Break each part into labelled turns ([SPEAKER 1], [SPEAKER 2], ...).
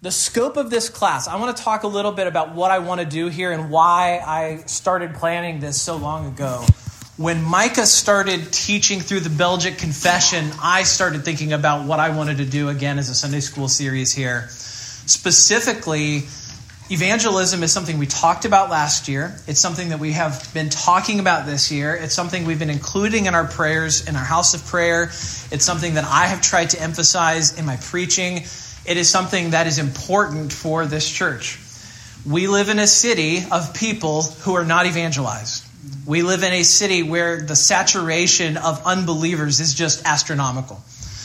[SPEAKER 1] the scope of this class, I want to talk a little bit about what I want to do here and why I started planning this so long ago. When Micah started teaching through the Belgic Confession, I started thinking about what I wanted to do again as a Sunday school series here. Specifically, evangelism is something we talked about last year. It's something that we have been talking about this year. It's something we've been including in our prayers, in our house of prayer. It's something that I have tried to emphasize in my preaching. It is something that is important for this church. We live in a city of people who are not evangelized. We live in a city where the saturation of unbelievers is just astronomical.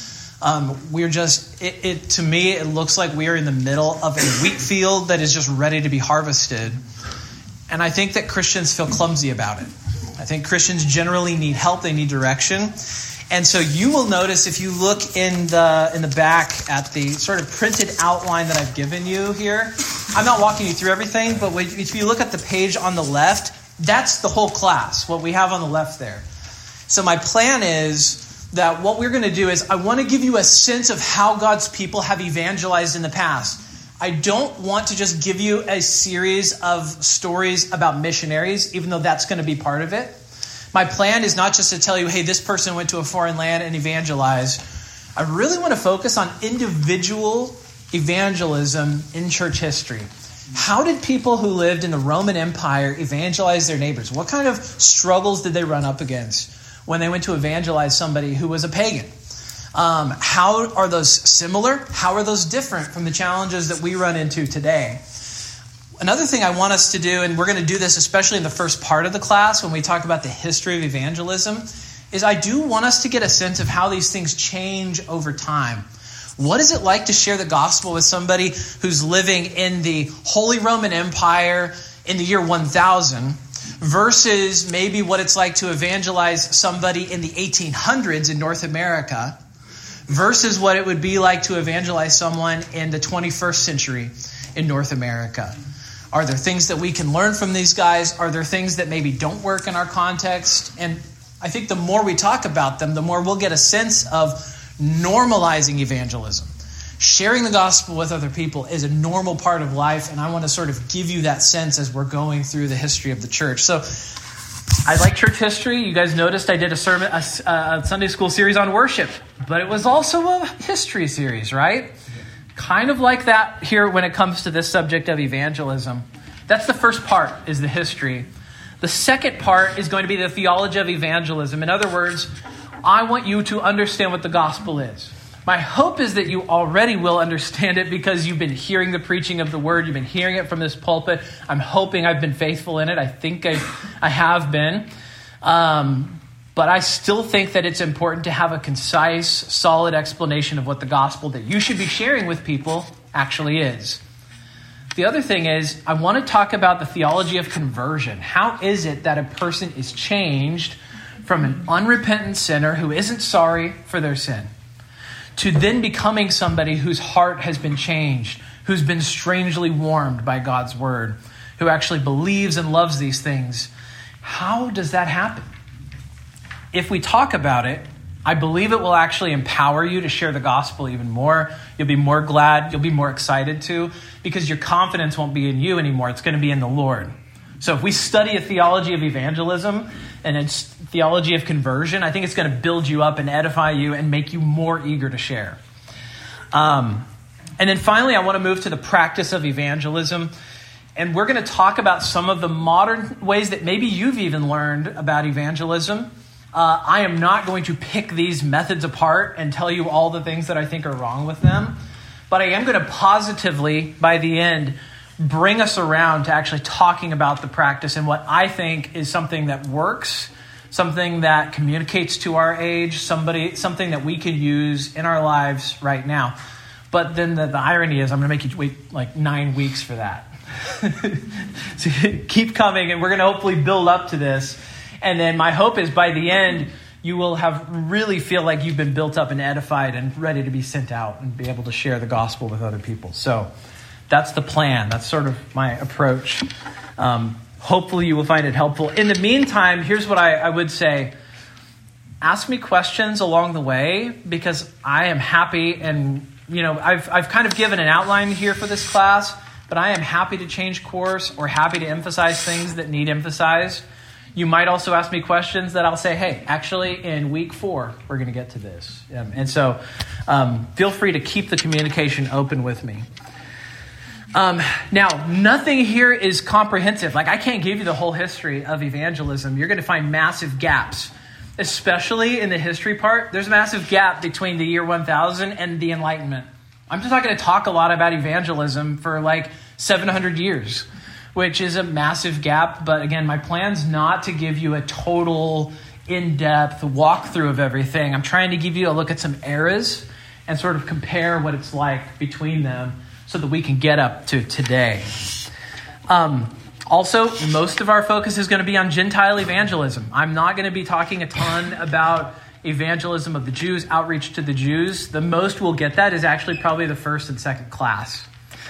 [SPEAKER 1] To me, it looks like we are in the middle of a wheat field that is just ready to be harvested. And I think that Christians feel clumsy about it. I think Christians generally need help. They need direction. And so you will notice if you look in the back at the sort of printed outline that I've given you here, I'm not walking you through everything, but if you look at the page on the left, that's the whole class, what we have on the left there. So my plan is that what we're going to do is I want to give you a sense of how God's people have evangelized in the past. I don't want to just give you a series of stories about missionaries, even though that's going to be part of it. My plan is not just to tell you, hey, this person went to a foreign land and evangelized. I really want to focus on individual evangelism in church history. How did people who lived in the Roman Empire evangelize their neighbors? What kind of struggles did they run up against when they went to evangelize somebody who was a pagan? How are those similar? How are those different from the challenges that we run into today? Another thing I want us to do, and we're going to do this especially in the first part of the class when we talk about the history of evangelism, is I do want us to get a sense of how these things change over time. What is it like to share the gospel with somebody who's living in the Holy Roman Empire in the year 1000 versus maybe what it's like to evangelize somebody in the 1800s in North America versus what it would be like to evangelize someone in the 21st century in North America? Are there things that we can learn from these guys? Are there things that maybe don't work in our context? And I think the more we talk about them, the more we'll get a sense of normalizing evangelism. Sharing the gospel with other people is a normal part of life, and I want to sort of give you that sense as we're going through the history of the church. So I like church history. You guys noticed I did a Sunday school series on worship, but it was also a history series, right? Kind of like that here when it comes to this subject of evangelism. That's the first part, is the history. The second part is going to be the theology of evangelism. In other words, I want you to understand what the gospel is. My hope is that you already will understand it because you've been hearing the preaching of the word. You've been hearing it from this pulpit. I'm hoping I've been faithful in it. I think I have been. But I still think that it's important to have a concise, solid explanation of what the gospel that you should be sharing with people actually is. The other thing is, I want to talk about the theology of conversion. How is it that a person is changed from an unrepentant sinner who isn't sorry for their sin to then becoming somebody whose heart has been changed, who's been strangely warmed by God's word, who actually believes and loves these things? How does that happen? If we talk about it, I believe it will actually empower you to share the gospel even more. You'll be more glad. You'll be more excited to, because your confidence won't be in you anymore. It's going to be in the Lord. So if we study a theology of evangelism and its theology of conversion, I think it's going to build you up and edify you and make you more eager to share. And then finally, I want to move to the practice of evangelism. And we're going to talk about some of the modern ways that maybe you've even learned about evangelism. I am not going to pick these methods apart and tell you all the things that I think are wrong with them. But I am going to positively, by the end, bring us around to actually talking about the practice and what I think is something that works, something that communicates to our age, something that we can use in our lives right now. But then the irony is I'm going to make you wait like 9 weeks for that. So keep coming, and we're going to hopefully build up to this. And then my hope is by the end, you will have really feel like you've been built up and edified and ready to be sent out and be able to share the gospel with other people. So that's the plan. That's sort of my approach. Hopefully you will find it helpful. In the meantime, here's what I would say. Ask me questions along the way, because I am happy and I've kind of given an outline here for this class, but I am happy to change course or happy to emphasize things that need emphasized. You might also ask me questions that I'll say, hey, actually in week 4, we're going to get to this. And so feel free to keep the communication open with me. Now, nothing here is comprehensive. Like, I can't give you the whole history of evangelism. You're going to find massive gaps, especially in the history part. There's a massive gap between the year 1000 and the Enlightenment. I'm just not going to talk a lot about evangelism for like 700 years, which is a massive gap. But again, my plan's not to give you a total in-depth walkthrough of everything. I'm trying to give you a look at some eras and sort of compare what it's like between them so that we can get up to today. Also, most of our focus is going to be on Gentile evangelism. I'm not going to be talking a ton about evangelism of the Jews, outreach to the Jews. The most we'll get that is actually probably the first and second class.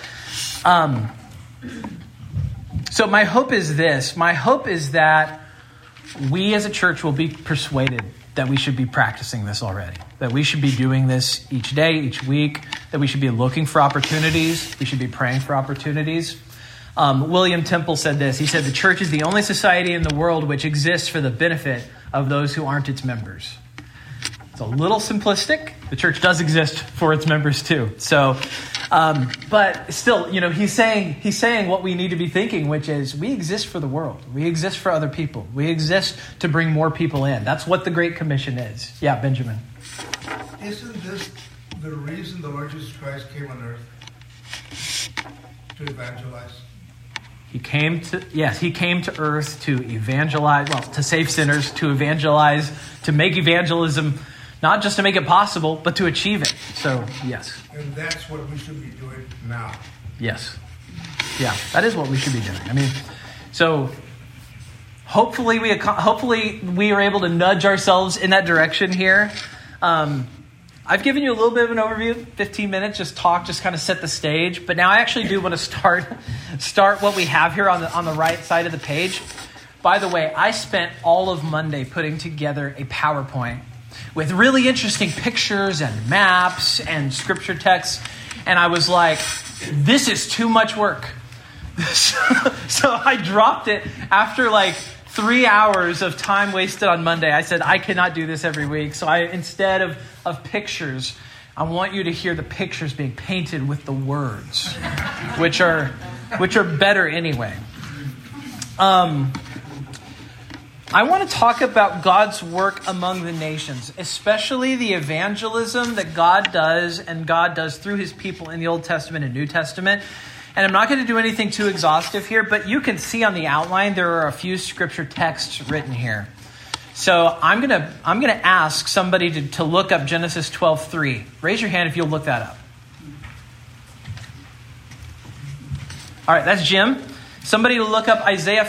[SPEAKER 1] So my hope is this. My hope is that we as a church will be persuaded that we should be practicing this already, that we should be doing this each day, each week, that we should be looking for opportunities, we should be praying for opportunities. William Temple said this. He said, the church is the only society in the world which exists for the benefit of those who aren't its members. It's a little simplistic. The church does exist for its members too. So, but still, he's saying what we need to be thinking, which is we exist for the world. We exist for other people. We exist to bring more people in. That's what the Great Commission is. Yeah, Benjamin.
[SPEAKER 2] Isn't this the reason the Lord Jesus Christ came on earth? To evangelize?
[SPEAKER 1] He came to earth to evangelize, to save sinners, to evangelize, to make evangelism, not just to make it possible, but to achieve it. So, yes.
[SPEAKER 2] And that's what we should be doing now.
[SPEAKER 1] Yes. Yeah, that is what we should be doing. So hopefully we are able to nudge ourselves in that direction here. I've given you a little bit of an overview, 15 minutes, just kind of set the stage. But now I actually do want to start what we have here on the right side of the page. By the way, I spent all of Monday putting together a PowerPoint with really interesting pictures and maps and scripture texts. And I was like, this is too much work. So I dropped it after 3 hours of time wasted on Monday. I said, I cannot do this every week. So instead of pictures, I want you to hear the pictures being painted with the words, which are better anyway. I want to talk about God's work among the nations, especially the evangelism that God does through his people in the Old Testament and New Testament. And I'm not going to do anything too exhaustive here, but you can see on the outline there are a few scripture texts written here. So I'm gonna ask somebody to look up Genesis 12:3. Raise your hand if you'll look that up. All right, that's Jim. Somebody to look up Isaiah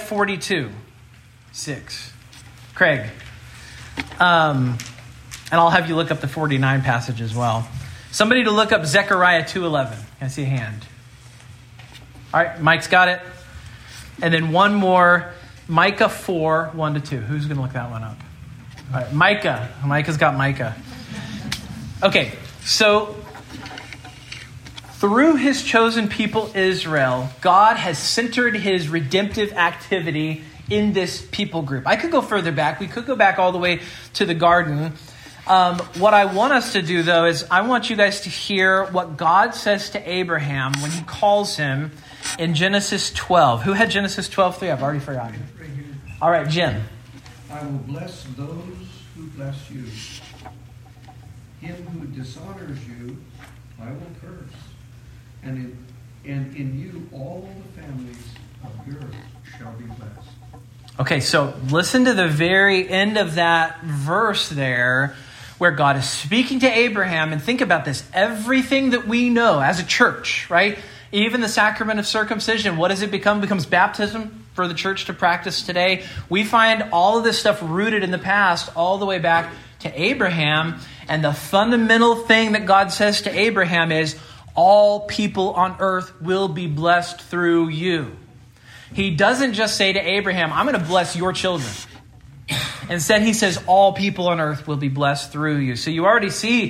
[SPEAKER 1] 42:6. Craig. And I'll have you look up the 49 passage as well. Somebody to look up Zechariah 2:11. Can I see a hand? All right, Mike's got it. And then one more, Micah 4:1-2. Who's going to look that one up? All right, Micah. Micah's got Micah. Okay, so through his chosen people Israel, God has centered his redemptive activity in this people group. I could go further back. We could go back all the way to the garden. What I want us to do, though, is I want you guys to hear what God says to Abraham when he calls him in Genesis 12. Who had Genesis 12:3? I've already forgotten.
[SPEAKER 2] Right here.
[SPEAKER 1] All right, Jim.
[SPEAKER 2] I will bless those who bless you. Him who dishonors you, I will curse. And in you all the families of the earth shall be blessed.
[SPEAKER 1] Okay, so listen to the very end of that verse there where God is speaking to Abraham. And think about this. Everything that we know as a church, right? Even the sacrament of circumcision, what does it become? It becomes baptism for the church to practice today. We find all of this stuff rooted in the past all the way back to Abraham. And the fundamental thing that God says to Abraham is, all people on earth will be blessed through you. He doesn't just say to Abraham, I'm going to bless your children. Instead, he says, all people on earth will be blessed through you. So you already see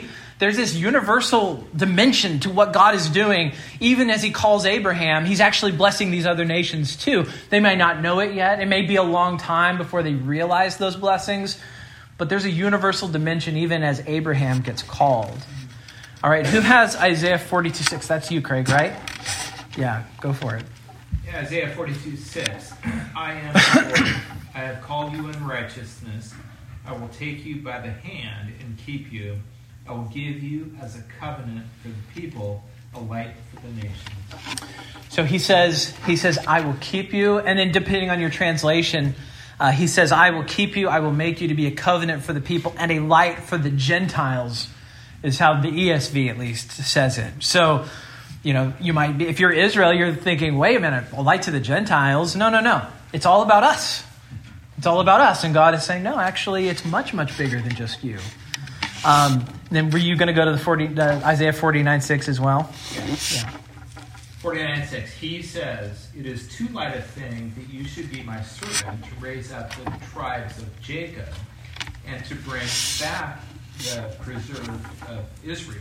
[SPEAKER 1] there's this universal dimension to what God is doing. Even as he calls Abraham, he's actually blessing these other nations too. They may not know it yet. It may be a long time before they realize those blessings. But there's a universal dimension even as Abraham gets called. All right, who has Isaiah 42:6? That's you, Craig, right? Yeah, go for it.
[SPEAKER 3] Yeah, Isaiah 42:6. I am the Lord. I have called you in righteousness. I will take you by the hand and keep you. I will give you as a covenant for the people, a light for the nations.
[SPEAKER 1] So he says, I will keep you. And then depending on your translation, he says, I will keep you. I will make you to be a covenant for the people and a light for the Gentiles, is how the ESV at least says it. So, you might be, if you're Israel, you're thinking, wait a minute, a light to the Gentiles? No. It's all about us. It's all about us. And God is saying, no, actually, it's much, much bigger than just you. Then were you going to go to the Isaiah 49:6 as well? Yeah.
[SPEAKER 3] 49:6. He says, it is too light a thing that you should be my servant to raise up the tribes of Jacob and to bring back the preserve of Israel.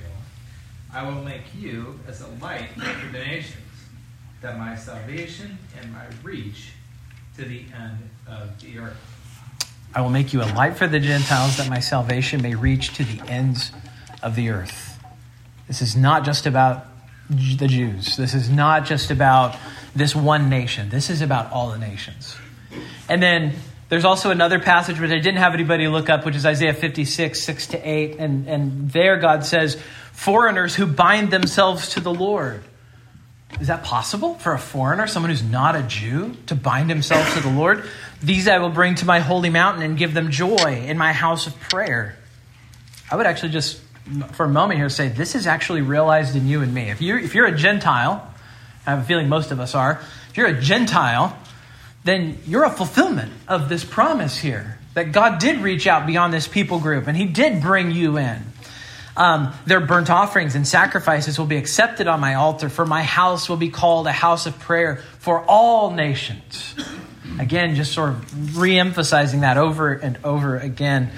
[SPEAKER 3] I will make you as a light for the nations, that my salvation and my reach to the end of the earth.
[SPEAKER 1] I will make you a light for the Gentiles, that my salvation may reach to the ends of the earth. This is not just about the Jews. This is not just about this one nation. This is about all the nations. And then there's also another passage which I didn't have anybody look up, which is Isaiah 56:6-8. And there God says, foreigners who bind themselves to the Lord. Is that possible for a foreigner, someone who's not a Jew, to bind himself to the Lord? These I will bring to my holy mountain and give them joy in my house of prayer. I would actually just, for a moment here, say this is actually realized in you and me. If you're a Gentile, I have a feeling most of us are, if you're a Gentile, then you're a fulfillment of this promise here, that God did reach out beyond this people group and he did bring you in. Their burnt offerings and sacrifices will be accepted on my altar, for my house will be called a house of prayer for all nations. Again, just sort of re-emphasizing that over and over again.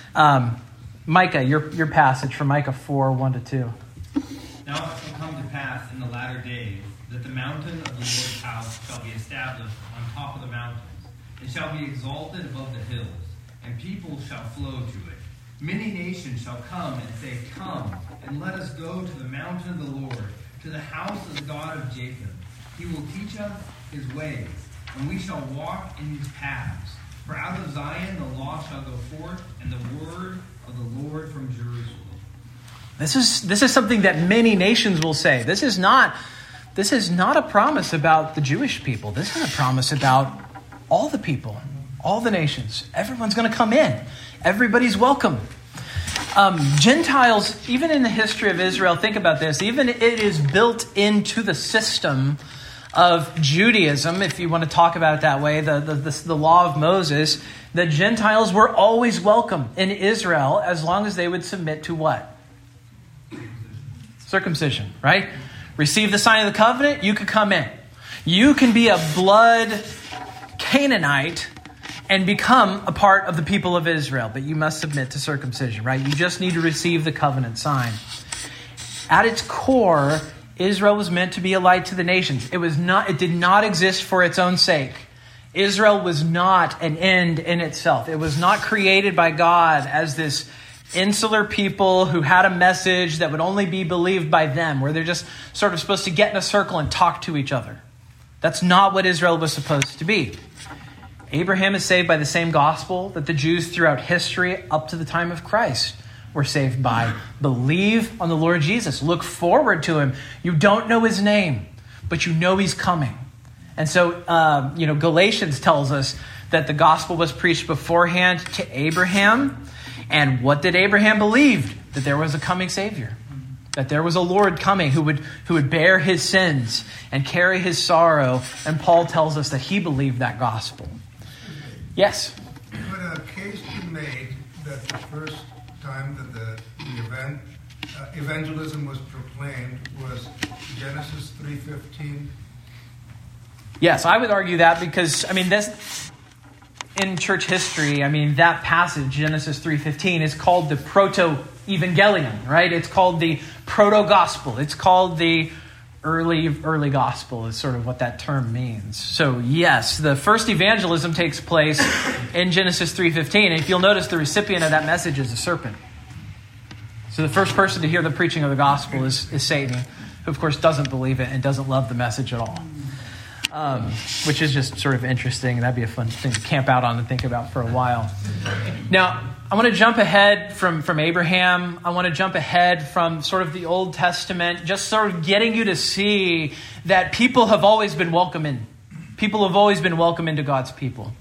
[SPEAKER 1] Micah, your passage from Micah 4:1-2.
[SPEAKER 4] Now it shall come to pass in the latter days that the mountain of the Lord's house shall be established on top of the mountains. It shall be exalted above the hills, and people shall flow to it. Many nations shall come and say, come, and let us go to the mountain of the Lord, to the house of the God of Jacob. He will teach us his ways, and we shall walk in his paths. For out of Zion the law shall go forth, and the word of the Lord from Jerusalem.
[SPEAKER 1] This is something that many nations will say. This is not a promise about the Jewish people. This is a promise about all the people, all the nations. Everyone's going to come in. Everybody's welcome. Gentiles, even in the history of Israel, think about this. Even it is built into the system of Judaism, if you want to talk about it that way, the law of Moses, the Gentiles were always welcome in Israel as long as they would submit to what? Circumcision, right? Receive the sign of the covenant, you could come in. You can be a blood Canaanite and become a part of the people of Israel, but you must submit to circumcision, right? You just need to receive the covenant sign. At its core, Israel was meant to be a light to the nations. It did not exist for its own sake. Israel was not an end in itself. It was not created by God as this insular people who had a message that would only be believed by them, where they're just sort of supposed to get in a circle and talk to each other. That's not what Israel was supposed to be. Abraham is saved by the same gospel that the Jews throughout history up to the time of Christ were saved by. Believe on the Lord Jesus. Look forward to him. You don't know his name, but you know he's coming. And so, Galatians tells us that the gospel was preached beforehand to Abraham. And what did Abraham believe? That there was a coming Savior. That there was a Lord coming who would bear his sins and carry his sorrow. And Paul tells us that he believed that gospel. Yes?
[SPEAKER 5] Could a case be made that the first time that the evangelism was proclaimed was Genesis 3:15?
[SPEAKER 1] Yes, I would argue that because, this in church history, I mean, that passage, Genesis 3:15, is called the proto-evangelion, right? It's called the proto-gospel. It's called the early gospel is sort of what that term means. So yes, the first evangelism takes place in Genesis 3:15. And if you'll notice, the recipient of that message is a serpent. So the first person to hear the preaching of the gospel is Satan, who of course doesn't believe it and doesn't love the message at all. Which is just sort of interesting. That'd be a fun thing to camp out on and think about for a while. Now, I want to jump ahead from Abraham. I want to jump ahead from sort of the Old Testament, just sort of getting you to see that people have always been welcome in. People have always been welcome into God's people.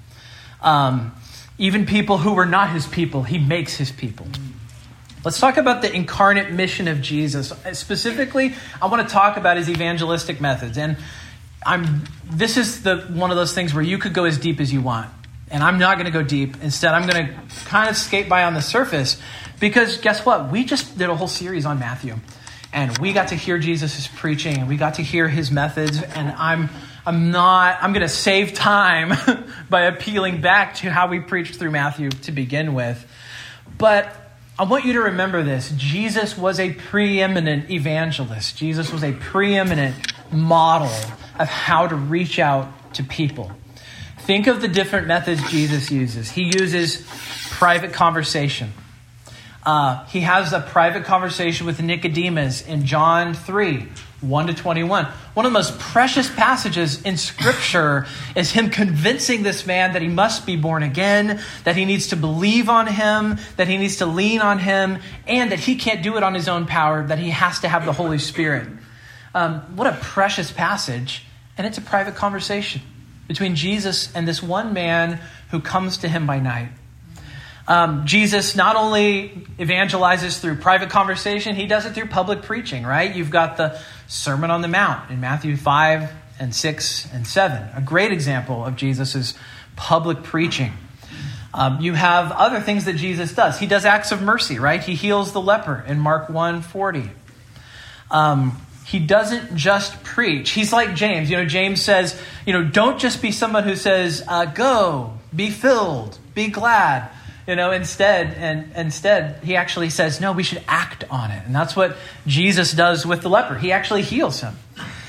[SPEAKER 1] Even people who were not his people, he makes his people. Let's talk about the incarnate mission of Jesus. Specifically, I want to talk about his evangelistic methods. And this is one of those things where you could go as deep as you want. And I'm not going to go deep. Instead, I'm going to kind of skate by on the surface. Because guess what? We just did a whole series on Matthew. And we got to hear Jesus' preaching. And we got to hear his methods. And I'm going to save time by appealing back to how we preached through Matthew to begin with. But I want you to remember this. Jesus was a preeminent evangelist. Jesus was a preeminent model of how to reach out to people. Think of the different methods Jesus uses. He uses private conversation. He has a private conversation with Nicodemus in John 3, 1-21. One of the most precious passages in Scripture is him convincing this man that he must be born again, that he needs to believe on him, that he needs to lean on him, and that he can't do it on his own power, that he has to have the Holy Spirit. What a precious passage. And it's a private conversation between Jesus and this one man who comes to him by night. Jesus not only evangelizes through private conversation, he does it through public preaching, right? You've got the Sermon on the Mount in Matthew 5 and 6 and 7. A great example of Jesus' public preaching. You have other things that Jesus does. He does acts of mercy, right? He heals the leper in Mark 1:40. He doesn't just preach. He's like James. James says, don't just be someone who says, go, be filled, be glad. Instead, he actually says, no, we should act on it. And that's what Jesus does with the leper. He actually heals him.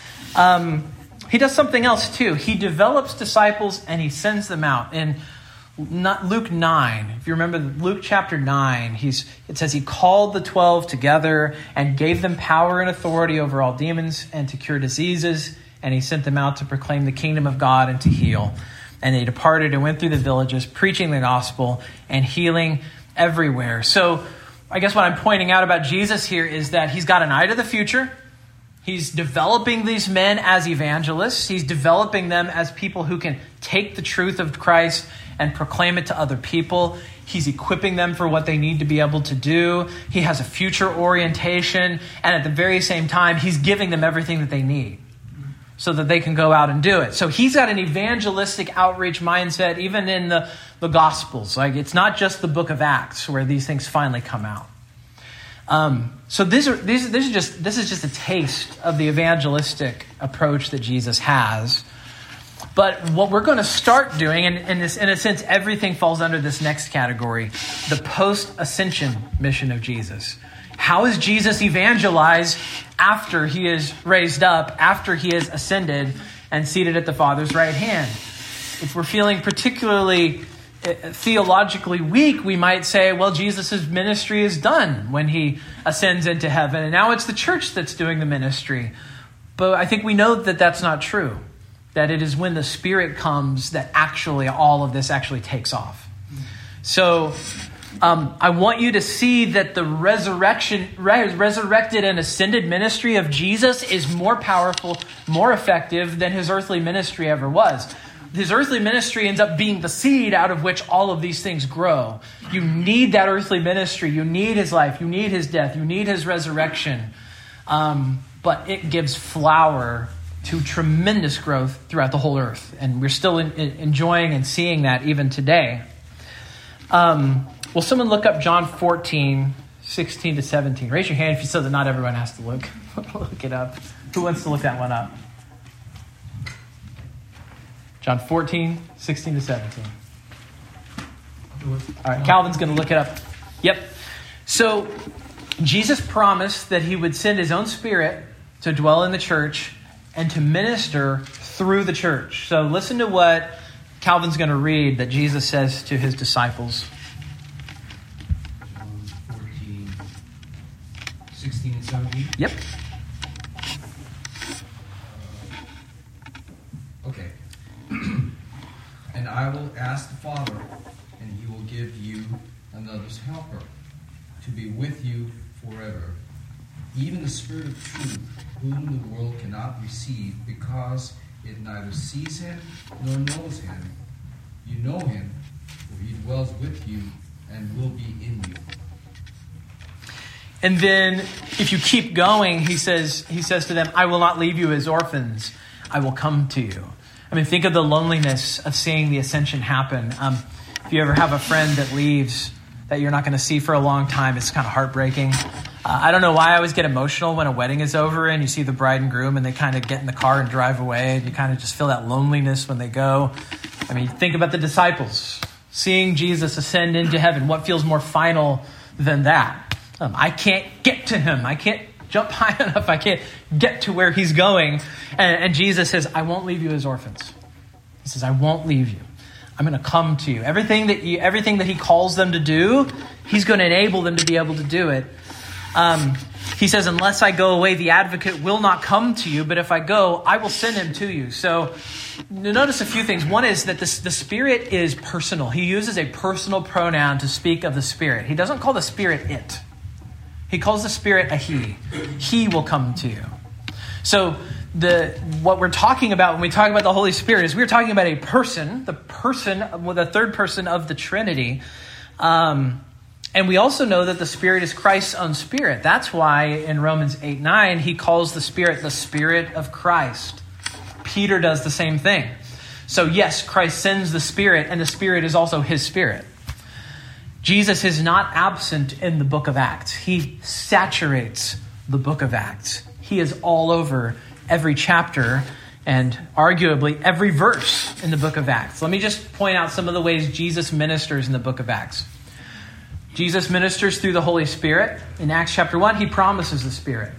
[SPEAKER 1] He does something else too. He develops disciples and he sends them out. In Luke 9, if you remember Luke chapter 9, it says he called the 12 together and gave them power and authority over all demons and to cure diseases. And he sent them out to proclaim the kingdom of God and to heal. And they departed and went through the villages, preaching the gospel and healing everywhere. So I guess what I'm pointing out about Jesus here is that he's got an eye to the future. He's developing these men as evangelists. He's developing them as people who can take the truth of Christ and proclaim it to other people. He's equipping them for what they need to be able to do. He has a future orientation. And at the very same time, he's giving them everything that they need so that they can go out and do it. So he's got an evangelistic outreach mindset, even in the Gospels. Like, it's not just the book of Acts where these things finally come out. So this is just a taste of the evangelistic approach that Jesus has. But what we're going to start doing, and in a sense, everything falls under this next category, the post-ascension mission of Jesus. How is Jesus evangelized after he is raised up, after he is ascended and seated at the Father's right hand? If we're feeling particularly theologically weak, we might say, well, Jesus' ministry is done when he ascends into heaven, and now it's the church that's doing the ministry. But I think we know that that's not true, that it is when the Spirit comes that actually all of this actually takes off. So I want you to see that the resurrected and ascended ministry of Jesus is more powerful, more effective than his earthly ministry ever was. His earthly ministry ends up being the seed out of which all of these things grow. You need that earthly ministry. You need his life. You need his death. You need his resurrection. But it gives flower to tremendous growth throughout the whole earth. And we're still enjoying and seeing that even today. Will someone look up John 14, 16 to 17? Raise your hand if you so that not everyone has to look it up. Who wants to look that one up? John 14, 16 to 17. All right, Calvin's going to look it up. Yep. So Jesus promised that he would send his own Spirit to dwell in the church and to minister through the church. So listen to what Calvin's going to read that Jesus says to his disciples.
[SPEAKER 6] John 14, 16 and 17.
[SPEAKER 1] Yep.
[SPEAKER 6] Okay. And I will ask the Father, and he will give you another helper to be with you forever, even the Spirit of truth, whom the world cannot receive because it neither sees him nor knows him. You know him, for he dwells with you and will be in you.
[SPEAKER 1] And then if you keep going, he says to them, I will not leave you as orphans. I will come to you. I mean, think of the loneliness of seeing the ascension happen. If you ever have a friend that leaves that you're not going to see for a long time, it's kind of heartbreaking. I don't know why I always get emotional when a wedding is over and you see the bride and groom and they kind of get in the car and drive away, and you kind of just feel that loneliness when they go. I mean, think about the disciples. Seeing Jesus ascend into heaven, what feels more final than that? I can't get to him. I can't jump high enough. I can't get to where he's going. And Jesus says, I won't leave you as orphans. He says, I won't leave you. I'm going to come to you. Everything that he calls them to do, he's going to enable them to be able to do it. He says, unless I go away, the advocate will not come to you. But if I go, I will send him to you. So notice a few things. One is that the Spirit is personal. He uses a personal pronoun to speak of the Spirit. He doesn't call the Spirit it. He calls the Spirit a he. He will come to you. So what we're talking about when we talk about the Holy Spirit is we're talking about a person, the third person of the Trinity. And we also know that the Spirit is Christ's own Spirit. That's why in Romans 8:9, he calls the Spirit of Christ. Peter does the same thing. So yes, Christ sends the Spirit, and the Spirit is also his Spirit. Jesus is not absent in the book of Acts. He saturates the book of Acts. He is all over every chapter and arguably every verse in the book of Acts. Let me just point out some of the ways Jesus ministers in the book of Acts. Jesus ministers through the Holy Spirit. In Acts chapter 1, he promises the Spirit.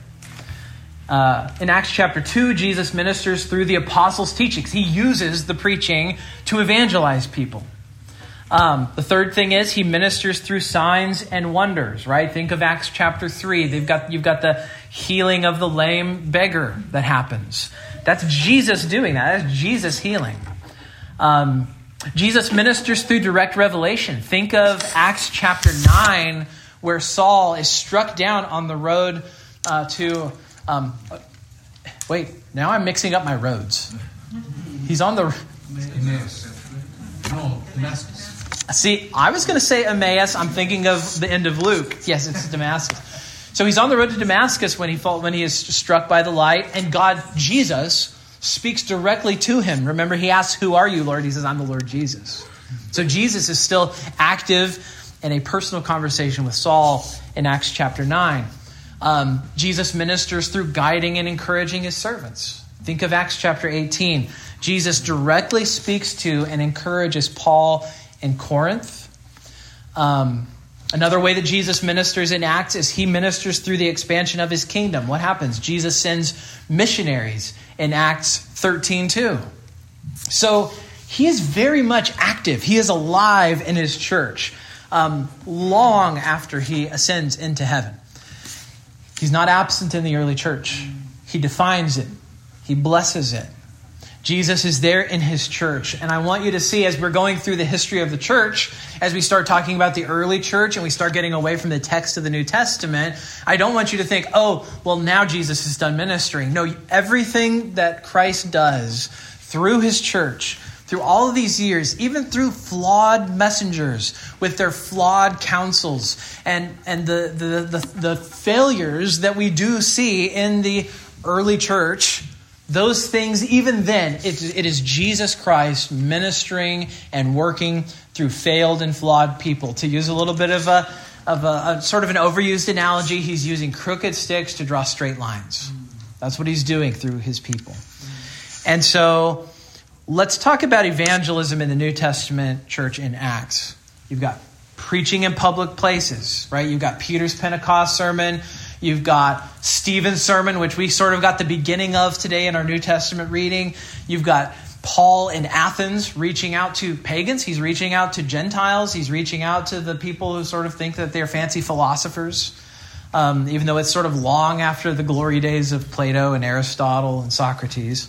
[SPEAKER 1] In Acts chapter 2, Jesus ministers through the apostles' teachings. He uses the preaching to evangelize people. The third thing is he ministers through signs and wonders, right? Think of Acts chapter 3. You've got the healing of the lame beggar that happens. That's Jesus doing that. That's Jesus healing. Jesus ministers through direct revelation. Think of Acts chapter 9, where Saul is struck down on the road to... wait, now I'm mixing up my roads. He's on the...
[SPEAKER 6] Damascus.
[SPEAKER 1] See, I was going to say Emmaus. I'm thinking of the end of Luke. Yes, it's Damascus. So he's on the road to Damascus when he is struck by the light, and God, Jesus, speaks directly to him. Remember, he asks, "Who are you, Lord?" He says, "I'm the Lord Jesus." So Jesus is still active in a personal conversation with Saul in Acts chapter 9. Jesus ministers through guiding and encouraging his servants. Think of Acts chapter 18. Jesus directly speaks to and encourages Paul in Corinth. Another way that Jesus ministers in Acts is he ministers through the expansion of his kingdom. What happens? Jesus sends missionaries in Acts 13:2. So he is very much active. He is alive in his church long after he ascends into heaven. He's not absent in the early church. He defines it. He blesses it. Jesus is there in his church. And I want you to see, as we're going through the history of the church, as we start talking about the early church and we start getting away from the text of the New Testament, I don't want you to think, oh, well, now Jesus is done ministering. No, everything that Christ does through his church, through all of these years, even through flawed messengers with their flawed counsels and the failures that we do see in the early church, those things, even then, it is Jesus Christ ministering and working through failed and flawed people. To use a little bit of a sort of an overused analogy, he's using crooked sticks to draw straight lines. That's what he's doing through his people. And so let's talk about evangelism in the New Testament church in Acts. You've got preaching in public places, right? You've got Peter's Pentecost sermon. You've got Stephen's sermon, which we sort of got the beginning of today in our New Testament reading. You've got Paul in Athens reaching out to pagans. He's reaching out to Gentiles. He's reaching out to the people who sort of think that they're fancy philosophers, even though it's sort of long after the glory days of Plato and Aristotle and Socrates.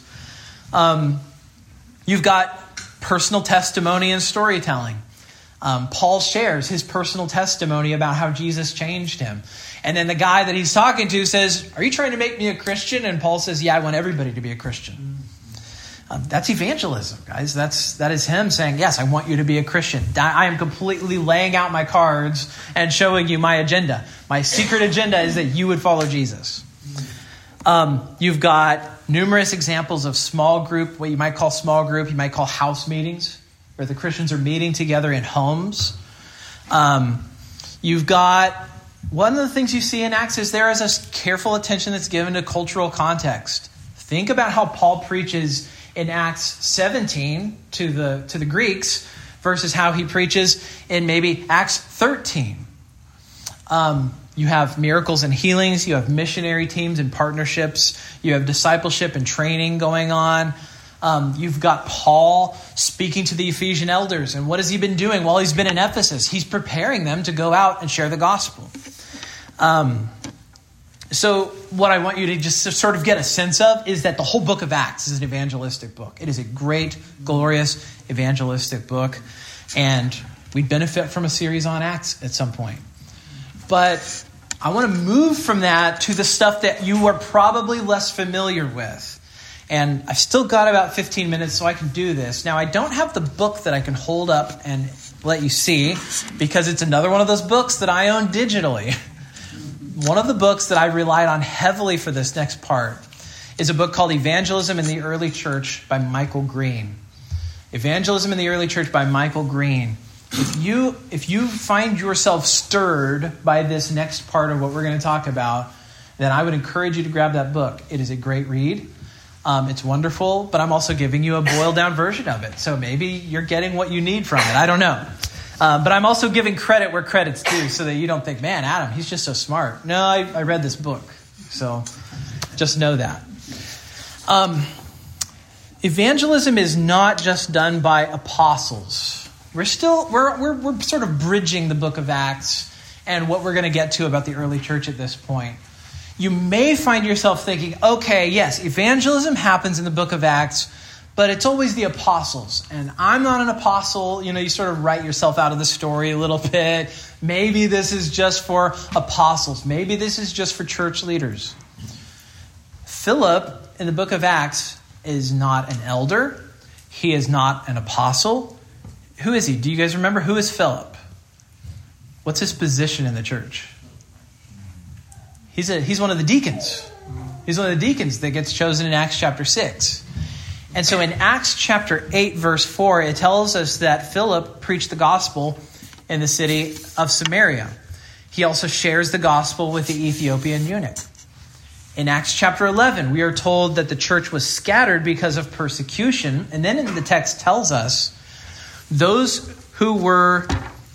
[SPEAKER 1] You've got personal testimony and storytelling. Paul shares his personal testimony about how Jesus changed him. And then the guy that he's talking to says, "Are you trying to make me a Christian?" And Paul says, "Yeah, I want everybody to be a Christian." That's evangelism, guys. That is him saying, "Yes, I want you to be a Christian. I am completely laying out my cards and showing you my agenda. My secret agenda is that you would follow Jesus." You've got numerous examples of small group, what you might call small group, you might call house meetings, where the Christians are meeting together in homes. You've got, one of the things you see in Acts is there is a careful attention that's given to cultural context. Think about how Paul preaches in Acts 17 to the Greeks versus how he preaches in maybe Acts 13. You have miracles and healings. You have missionary teams and partnerships. You have discipleship and training going on. You've got Paul speaking to the Ephesian elders. And what has he been doing while he's been in Ephesus? He's preparing them to go out and share the gospel. So what I want you to just sort of get a sense of is that the whole book of Acts is an evangelistic book. It is a great, glorious evangelistic book. And we'd benefit from a series on Acts at some point. But I want to move from that to the stuff that you are probably less familiar with. And I've still got about 15 minutes so I can do this. Now, I don't have the book that I can hold up and let you see because it's another one of those books that I own digitally. One of the books that I relied on heavily for this next part is a book called Evangelism in the Early Church by Michael Green. Evangelism in the Early Church by Michael Green. If you find yourself stirred by this next part of what we're going to talk about, then I would encourage you to grab that book. It is a great read. It's wonderful, but I'm also giving you a boiled down version of it. So maybe you're getting what you need from it. I don't know. But I'm also giving credit where credit's due so that you don't think, man, Adam, he's just so smart. No, I read this book. So just know that. Evangelism is not just done by apostles. We're sort of bridging the book of Acts and what we're going to get to about the early church at this point. You may find yourself thinking, okay, yes, evangelism happens in the book of Acts, but it's always the apostles. And I'm not an apostle. You sort of write yourself out of the story a little bit. Maybe this is just for apostles. Maybe this is just for church leaders. Philip in the book of Acts is not an elder. He is not an apostle. Who is he? Do you guys remember? Who is Philip? What's his position in the church? He's one of the deacons. He's one of the deacons that gets chosen in Acts chapter 6. And so in Acts chapter 8, verse 4, it tells us that Philip preached the gospel in the city of Samaria. He also shares the gospel with the Ethiopian eunuch. In Acts chapter 11, we are told that the church was scattered because of persecution. And then the text tells us those who were...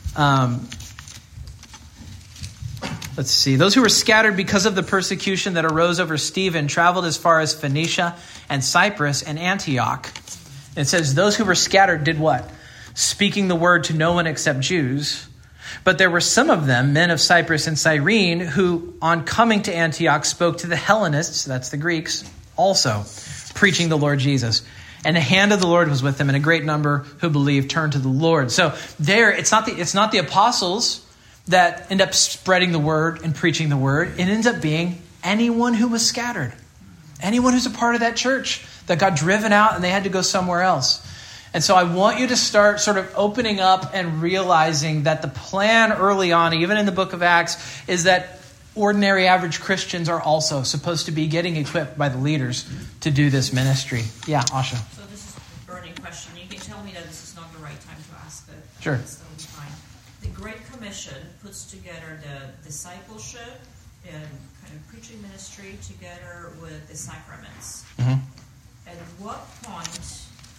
[SPEAKER 1] Those who were scattered because of the persecution that arose over Stephen traveled as far as Phoenicia and Cyprus and Antioch. It says those who were scattered did what? Speaking the word to no one except Jews. But there were some of them, men of Cyprus and Cyrene, who on coming to Antioch spoke to the Hellenists, that's the Greeks, also preaching the Lord Jesus. And the hand of the Lord was with them, and a great number who believed turned to the Lord. So there, it's not the apostles that end up spreading the word and preaching the word. It ends up being anyone who was scattered. Anyone who's a part of that church that got driven out and they had to go somewhere else. And so I want you to start sort of opening up and realizing that the plan early on, even in the book of Acts, is that ordinary average Christians are also supposed to be getting equipped by the leaders to do this ministry. Yeah, Asha.
[SPEAKER 7] So this is a burning question. You can tell me that this is not the right time to ask it.
[SPEAKER 1] Sure.
[SPEAKER 7] That will be fine. The Great Commission puts together the discipleship and kind of preaching ministry together with the sacraments.
[SPEAKER 1] Mm-hmm.
[SPEAKER 7] At what point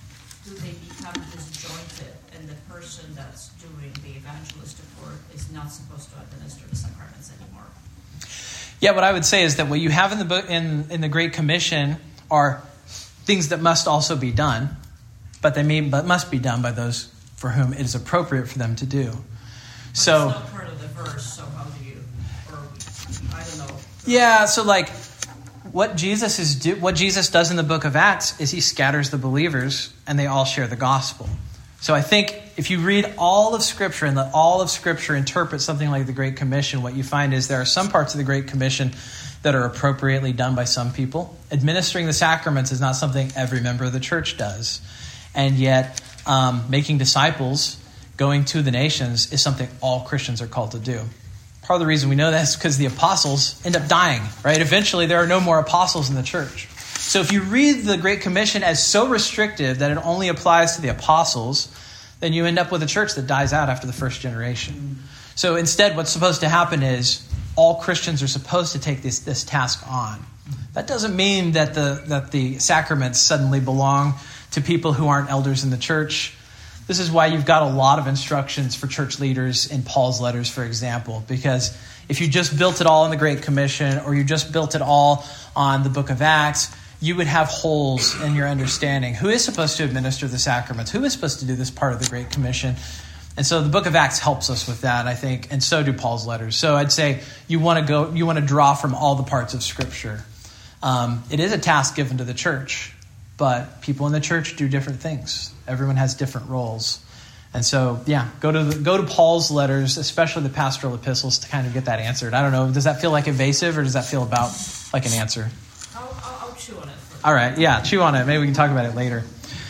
[SPEAKER 7] do they become disjointed, and the person that's doing the evangelistic work is not supposed to administer the sacraments anymore?
[SPEAKER 1] Yeah, what I would say is that what you have in the book in the Great Commission are things that must also be done, but must be done by those for whom it is appropriate for them to do.
[SPEAKER 7] But
[SPEAKER 1] So
[SPEAKER 7] it's not part of the verse, so how do you, or I don't know.
[SPEAKER 1] yeah, so like what Jesus does in the book of Acts is he scatters the believers and they all share the gospel. So I think if you read all of Scripture and let all of Scripture interpret something like the Great Commission, what you find is there are some parts of the Great Commission that are appropriately done by some people. Administering the sacraments is not something every member of the church does. And yet making disciples, going to the nations, is something all Christians are called to do. Part of the reason we know that is because the apostles end up dying, right? Eventually there are no more apostles in the church. So if you read the Great Commission as so restrictive that it only applies to the apostles, then you end up with a church that dies out after the first generation. So instead, what's supposed to happen is all Christians are supposed to take this task on. That doesn't mean that the sacraments suddenly belong to people who aren't elders in the church. This is why you've got a lot of instructions for church leaders in Paul's letters, for example, because if you just built it all on the Great Commission or you just built it all on the book of Acts, you would have holes in your understanding. Who is supposed to administer the sacraments? Who is supposed to do this part of the Great Commission? And so the book of Acts helps us with that, I think, and so do Paul's letters. So I'd say you want to draw from all the parts of Scripture. It is a task given to the church, but people in the church do different things. Everyone has different roles. And so, yeah, go to Paul's letters, especially the pastoral epistles, to kind of get that answered. I don't know, does that feel like evasive or does that feel about like an answer?
[SPEAKER 7] I'll chew on it.
[SPEAKER 1] All right, yeah, chew on it. Maybe we can talk about it later.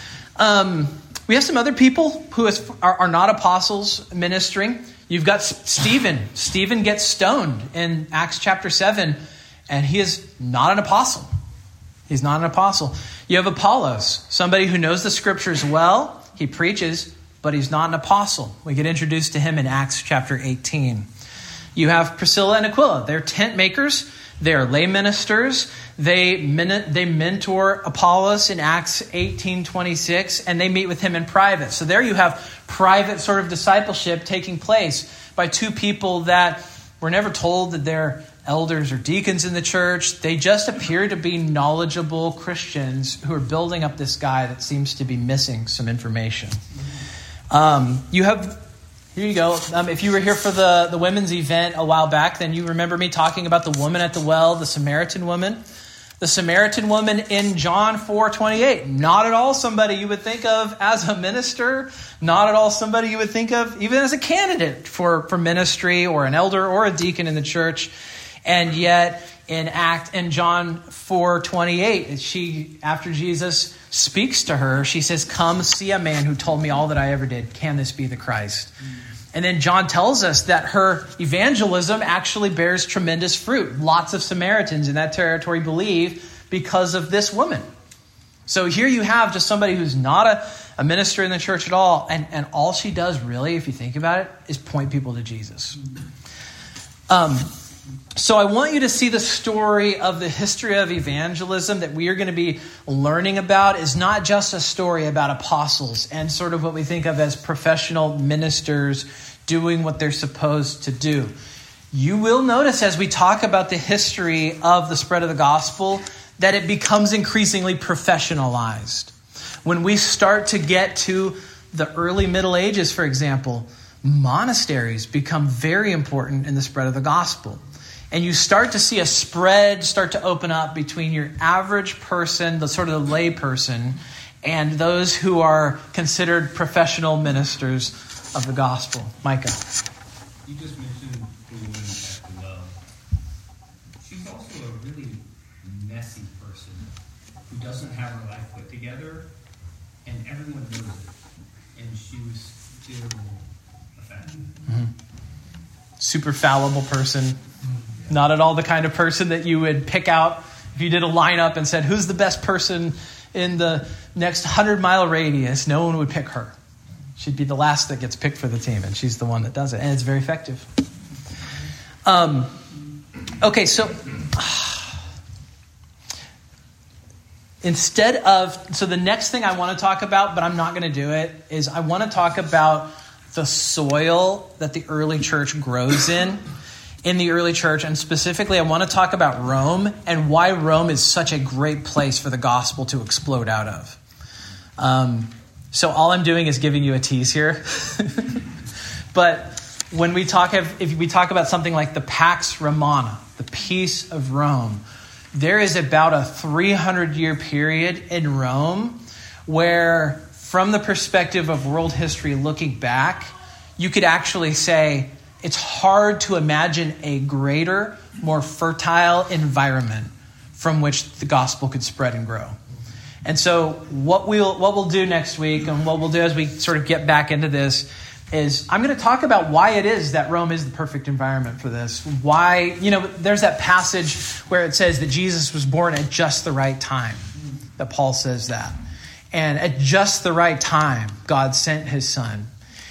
[SPEAKER 1] We have some other people who are not apostles ministering. You've got Stephen. Stephen gets stoned in Acts chapter 7, and he is not an apostle. He's not an apostle. You have Apollos, somebody who knows the Scriptures well. He preaches, but he's not an apostle. We get introduced to him in Acts chapter 18. You have Priscilla and Aquila. They're tent makers. They're lay ministers. They mentor Apollos in Acts 18:26, and they meet with him in private. So there you have private sort of discipleship taking place by two people that were never told that they're elders or deacons in the church. They just appear to be knowledgeable Christians who are building up this guy that seems to be missing some information. Here you go. If you were here for the women's event a while back, then you remember me talking about the woman at the well, the Samaritan woman. The Samaritan woman in John 4:28. Not at all somebody you would think of as a minister. Not at all somebody you would think of even as a candidate for ministry or an elder or a deacon in the church. And yet in John 4:28, after Jesus speaks to her, she says, "Come see a man who told me all that I ever did. Can this be the Christ?" And then John tells us that her evangelism actually bears tremendous fruit. Lots of Samaritans in that territory believe because of this woman. So here you have just somebody who's not a minister in the church at all. And all she does really, if you think about it, is point people to Jesus. So I want you to see the story of the history of evangelism that we are going to be learning about is not just a story about apostles and sort of what we think of as professional ministers doing what they're supposed to do. You will notice as we talk about the history of the spread of the gospel that it becomes increasingly professionalized. When we start to get to the early Middle Ages, for example, monasteries become very important in the spread of the gospel. And you start to see a spread start to open up between your average person, the sort of the lay person, and those who are considered professional ministers of the gospel. Micah.
[SPEAKER 4] You just mentioned the woman at the well. She's also a really messy person who doesn't have her life put together, and everyone knows it. And she was still effective.
[SPEAKER 1] Mm-hmm. Super fallible person. Not at all the kind of person that you would pick out if you did a lineup and said, who's the best person in the next 100-mile radius? No one would pick her. She'd be the last that gets picked for the team, and she's the one that does it. And it's very effective. Okay, so so the next thing I want to talk about, but I'm not going to do it, is I want to talk about the soil that the early church grows in the early church. And specifically, I want to talk about Rome and why Rome is such a great place for the gospel to explode out of. So all I'm doing is giving you a tease here. But when if we talk about something like the Pax Romana, the peace of Rome, there is about a 300-year period in Rome where, from the perspective of world history looking back, you could actually say it's hard to imagine a greater, more fertile environment from which the gospel could spread and grow. And so what we'll do next week, and what we'll do as we sort of get back into this, is I'm going to talk about why it is that Rome is the perfect environment for this. Why, there's that passage where it says that Jesus was born at just the right time, that Paul says that. And at just the right time, God sent his son.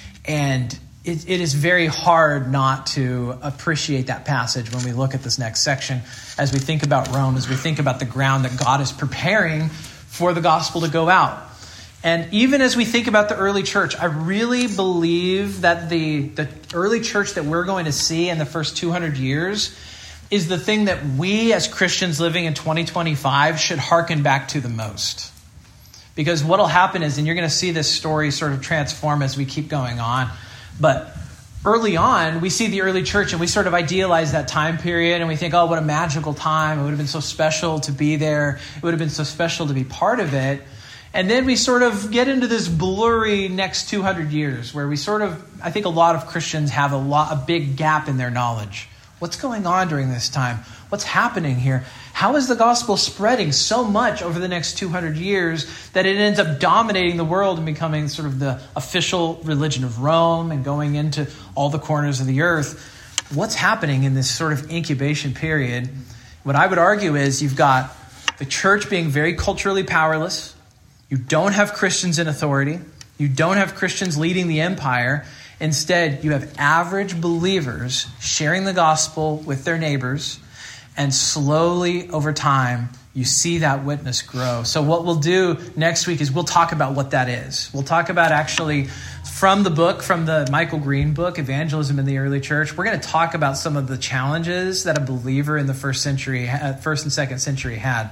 [SPEAKER 1] And it is very hard not to appreciate that passage when we look at this next section, as we think about Rome, as we think about the ground that God is preparing for the gospel to go out. And even as we think about the early church, I really believe that the early church that we're going to see in the first 200 years is the thing that we as Christians living in 2025 should hearken back to the most. Because what will happen is, and you're going to see this story sort of transform as we keep going on, but early on, we see the early church and we sort of idealize that time period and we think, oh, what a magical time. It would have been so special to be there. It would have been so special to be part of it. And then we sort of get into this blurry next 200 years where we sort of, I think a lot of Christians have a big gap in their knowledge. What's going on during this time? What's happening here? How is the gospel spreading so much over the next 200 years that it ends up dominating the world and becoming sort of the official religion of Rome and going into all the corners of the earth? What's happening in this sort of incubation period? What I would argue is you've got the church being very culturally powerless. You don't have Christians in authority. You don't have Christians leading the empire. Instead, you have average believers sharing the gospel with their neighbors. And slowly, over time, you see that witness grow. So what we'll do next week is we'll talk about what that is. We'll talk about actually from the Michael Green book, Evangelism in the Early Church, we're going to talk about some of the challenges that a believer in the first and second century had.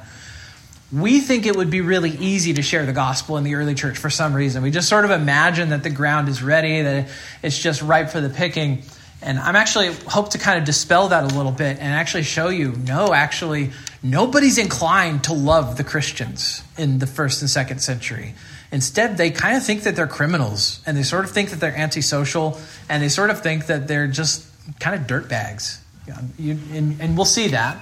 [SPEAKER 1] We think it would be really easy to share the gospel in the early church for some reason. We just sort of imagine that the ground is ready, that it's just ripe for the picking. And I'm actually hope to kind of dispel that a little bit and actually show you, no, actually, nobody's inclined to love the Christians in the first and second century. Instead, they kind of think that they're criminals, and they sort of think that they're antisocial, and they sort of think that they're just kind of dirtbags. And we'll see that.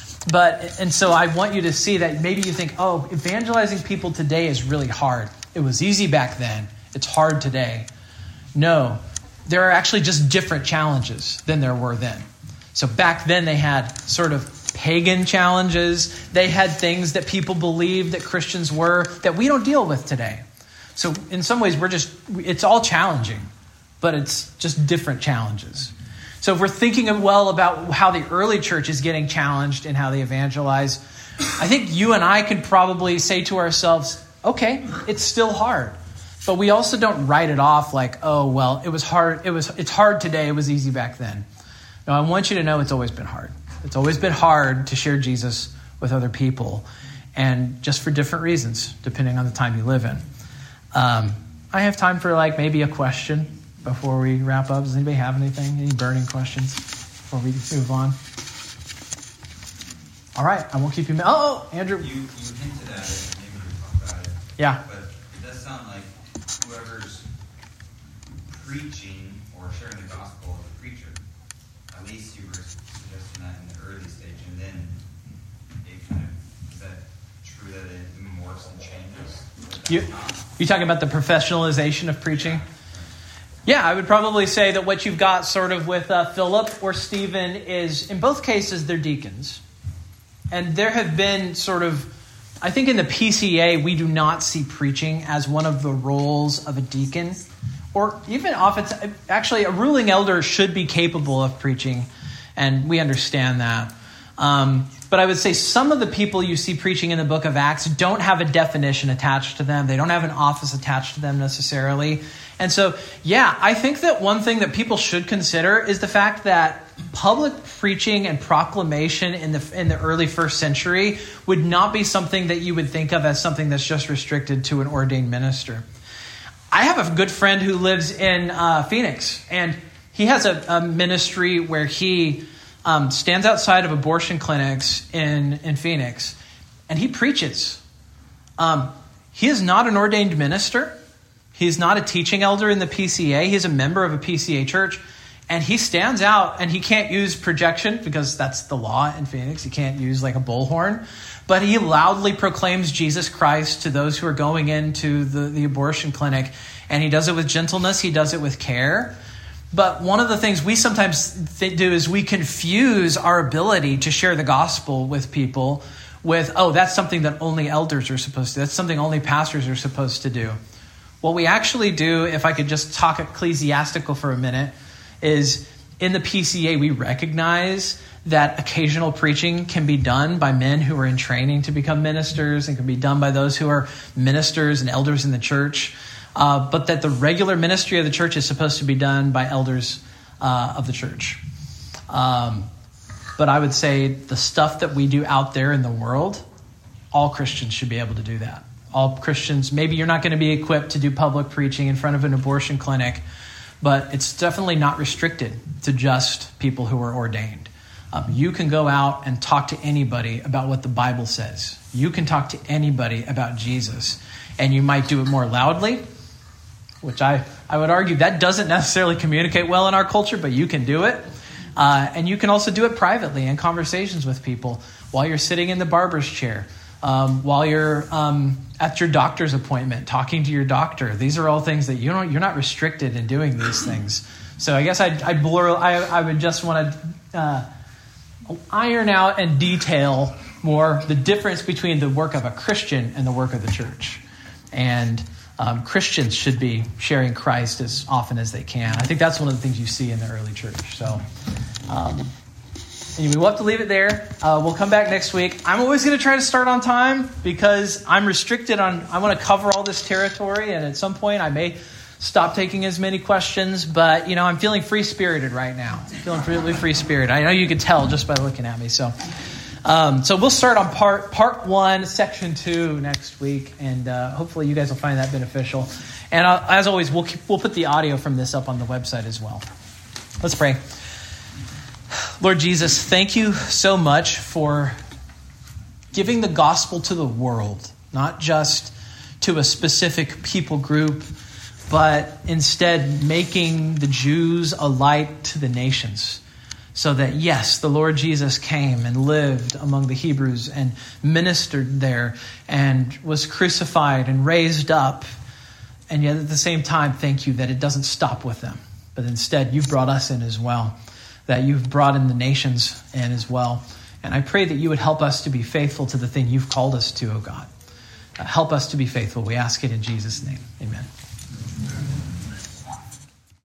[SPEAKER 1] And so I want you to see that maybe you think, oh, evangelizing people today is really hard. It was easy back then. It's hard today. No, there are actually just different challenges than there were then. So back then they had sort of pagan challenges. They had things that people believed that Christians were that we don't deal with today. So in some ways it's all challenging, but it's just different challenges. So if we're thinking about how the early church is getting challenged and how they evangelize, I think you and I could probably say to ourselves, okay, it's still hard. But we also don't write it off like, oh, well, it was hard. It's hard today. It was easy back then. No, I want you to know it's always been hard. It's always been hard to share Jesus with other people, and just for different reasons, depending on the time you live in. I have time for maybe a question before we wrap up. Does anybody have anything? Any burning questions before we move on? All right, I won't keep you. Oh, Andrew.
[SPEAKER 8] You hinted at it. Maybe we talk about it.
[SPEAKER 1] Yeah.
[SPEAKER 8] But it does sound like whoever's preaching or sharing the gospel is a preacher. At least you were suggesting that in the early stage, and then it kind of, is that true that it morphs and changes?
[SPEAKER 1] You talking about the professionalization of preaching? Yeah, I would probably say that what you've got sort of with Philip or Stephen is, in both cases, they're deacons. And there have been sort of, I think in the PCA, we do not see preaching as one of the roles of a deacon. Or even often, actually, a ruling elder should be capable of preaching. And we understand that. But I would say some of the people you see preaching in the book of Acts don't have a definition attached to them. They don't have an office attached to them necessarily. And so, yeah, I think that one thing that people should consider is the fact that public preaching and proclamation in the early first century would not be something that you would think of as something that's just restricted to an ordained minister. I have a good friend who lives in Phoenix, and he has a ministry where he stands outside of abortion clinics in Phoenix, and he preaches. He is not an ordained minister. He's not a teaching elder in the PCA. He's a member of a PCA church, and he stands out, and he can't use projection because that's the law in Phoenix. He can't use like a bullhorn, but he loudly proclaims Jesus Christ to those who are going into the abortion clinic, and he does it with gentleness. He does it with care. But one of the things we sometimes do is we confuse our ability to share the gospel with people with, oh, that's something that only elders are supposed to do. That's something only pastors are supposed to do. What we actually do, if I could just talk ecclesiastical for a minute, is in the PCA we recognize that occasional preaching can be done by men who are in training to become ministers and can be done by those who are ministers and elders in the church. But that the regular ministry of the church is supposed to be done by elders of the church. But I would say the stuff that we do out there in the world, all Christians should be able to do that. All Christians, maybe you're not going to be equipped to do public preaching in front of an abortion clinic, but it's definitely not restricted to just people who are ordained. You can go out and talk to anybody about what the Bible says. You can talk to anybody about Jesus, and you might do it more loudly, which I would argue that doesn't necessarily communicate well in our culture, but you can do it. And you can also do it privately in conversations with people while you're sitting in the barber's chair, while you're at your doctor's appointment, talking to your doctor. These are all things that you're not restricted in doing these things. So I guess I would just want to iron out and detail more the difference between the work of a Christian and the work of the church. And Christians should be sharing Christ as often as they can. I think that's one of the things you see in the early church. So anyway, we'll have to leave it there. We'll come back next week. I'm always going to try to start on time because I'm restricted on, I want to cover all this territory, and at some point I may stop taking as many questions, but I'm feeling free-spirited right now. I'm feeling really free-spirited. I know you can tell just by looking at me. So we'll start on part 1, section 2 next week, and hopefully you guys will find that beneficial. And as always, we'll put the audio from this up on the website as well. Let's pray. Lord Jesus, thank you so much for giving the gospel to the world, not just to a specific people group, but instead making the Jews a light to the nations. So that, yes, the Lord Jesus came and lived among the Hebrews and ministered there and was crucified and raised up. And yet at the same time, thank you that it doesn't stop with them. But instead, you've brought us in as well. That you've brought in the nations in as well. And I pray that you would help us to be faithful to the thing you've called us to, oh God. Help us to be faithful. We ask it in Jesus' name. Amen.